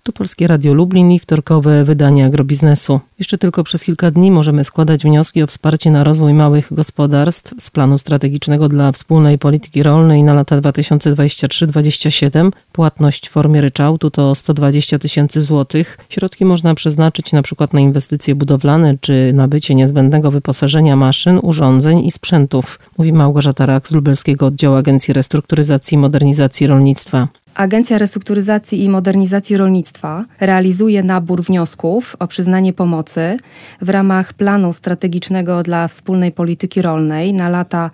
Tu Polskie Radio Lublin i wtorkowe wydanie Agrobiznesu. Jeszcze tylko przez kilka dni możemy składać wnioski o wsparcie na rozwój małych gospodarstw z planu strategicznego dla wspólnej polityki rolnej na lata 2023-2027. Płatność w formie ryczałtu to 120 000 złotych. Środki można przeznaczyć na przykład na inwestycje budowlane czy nabycie niezbędnego wyposażenia maszyn, urządzeń i sprzętów, mówi Małgorzata Rak z lubelskiego oddziału Agencji Restrukturyzacji i Modernizacji Rolnictwa. Agencja Restrukturyzacji i Modernizacji Rolnictwa realizuje nabór wniosków o przyznanie pomocy w ramach planu strategicznego dla wspólnej polityki rolnej na lata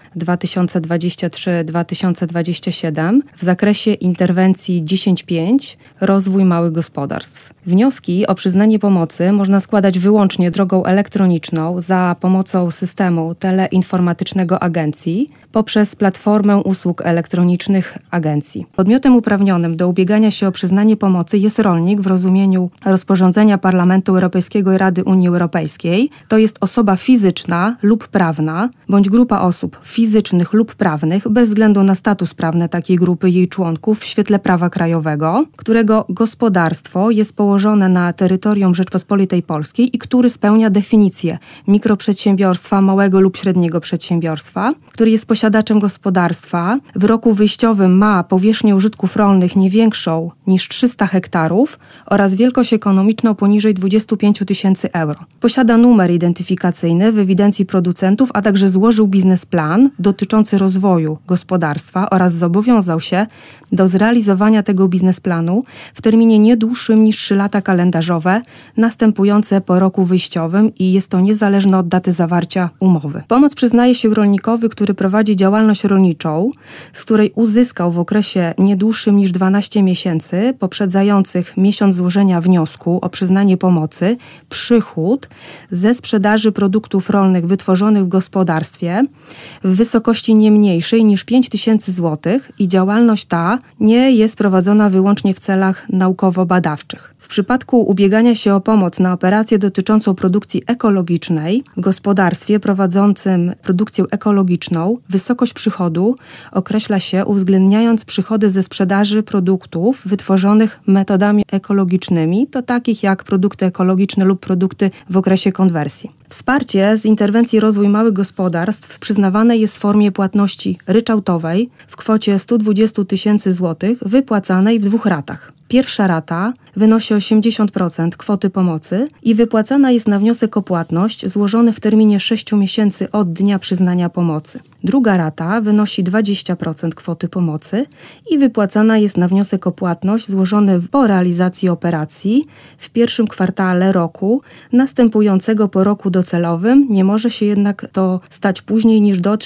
2023-2027 w zakresie interwencji 10.5 Rozwój małych gospodarstw. Wnioski o przyznanie pomocy można składać wyłącznie drogą elektroniczną za pomocą systemu teleinformatycznego agencji poprzez platformę usług elektronicznych agencji. Podmiotem uprawnionym do ubiegania się o przyznanie pomocy jest rolnik w rozumieniu rozporządzenia Parlamentu Europejskiego i Rady Unii Europejskiej. To jest osoba fizyczna lub prawna, bądź grupa osób fizycznych lub prawnych bez względu na status prawny takiej grupy jej członków w świetle prawa krajowego, którego gospodarstwo jest położone na terytorium Rzeczpospolitej Polskiej i który spełnia definicję mikroprzedsiębiorstwa, małego lub średniego przedsiębiorstwa, który jest posiadaczem gospodarstwa, w roku wyjściowym ma powierzchnię użytków rolnych nie większą niż 300 hektarów oraz wielkość ekonomiczną poniżej 25 000 euro. Posiada numer identyfikacyjny w ewidencji producentów, a także złożył biznesplan dotyczący rozwoju gospodarstwa oraz zobowiązał się do zrealizowania tego biznesplanu w terminie nie dłuższym niż 3 lata kalendarzowe następujące po roku wyjściowym i jest to niezależne od daty zawarcia umowy. Pomoc przyznaje się rolnikowi, który prowadzi działalność rolniczą, z której uzyskał w okresie nie dłuższym niż 12 miesięcy poprzedzających miesiąc złożenia wniosku o przyznanie pomocy przychód ze sprzedaży produktów rolnych wytworzonych w gospodarstwie w wysokości nie mniejszej niż 5 000 złotych i działalność ta nie jest prowadzona wyłącznie w celach naukowo-badawczych. W przypadku ubiegania się o pomoc na operację dotyczącą produkcji ekologicznej w gospodarstwie prowadzącym produkcję ekologiczną wysokość przychodu określa się uwzględniając przychody ze sprzedaży produktów wytworzonych metodami ekologicznymi, to takich jak produkty ekologiczne lub produkty w okresie konwersji. Wsparcie z interwencji Rozwój małych gospodarstw przyznawane jest w formie płatności ryczałtowej w kwocie 120 000 złotych wypłacanej w 2 ratach. Pierwsza rata wynosi 80% kwoty pomocy i wypłacana jest na wniosek o płatność złożony w terminie 6 miesięcy od dnia przyznania pomocy. Druga rata wynosi 20% kwoty pomocy i wypłacana jest na wniosek o płatność złożony po realizacji operacji w pierwszym kwartale roku następującego po roku docelowym. Nie może się jednak to stać później niż do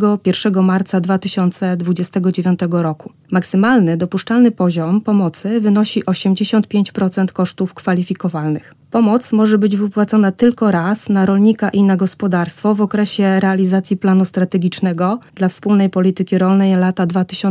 31 marca 2029 roku. Maksymalny dopuszczalny poziom pomocy wynosi 85% kosztów kwalifikowalnych. Pomoc może być wypłacona tylko raz na rolnika i na gospodarstwo w okresie realizacji planu strategicznego dla wspólnej polityki rolnej lata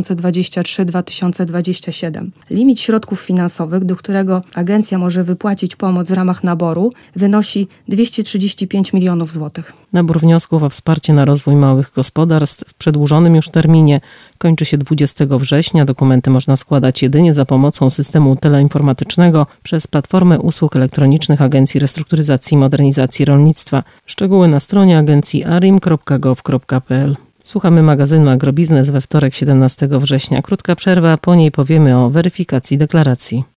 2023-2027. Limit środków finansowych, do którego agencja może wypłacić pomoc w ramach naboru, wynosi 235 milionów złotych. Nabór wniosków o wsparcie na rozwój małych gospodarstw w przedłużonym już terminie kończy się 20 września. Dokumenty można składać jedynie za pomocą systemu teleinformatycznego przez platformę usług elektronicznych Agencji Restrukturyzacji i Modernizacji Rolnictwa. Szczegóły na stronie agencji arim.gov.pl. Słuchamy magazynu Agrobiznes we wtorek 17 września. Krótka przerwa, po niej powiemy o weryfikacji deklaracji.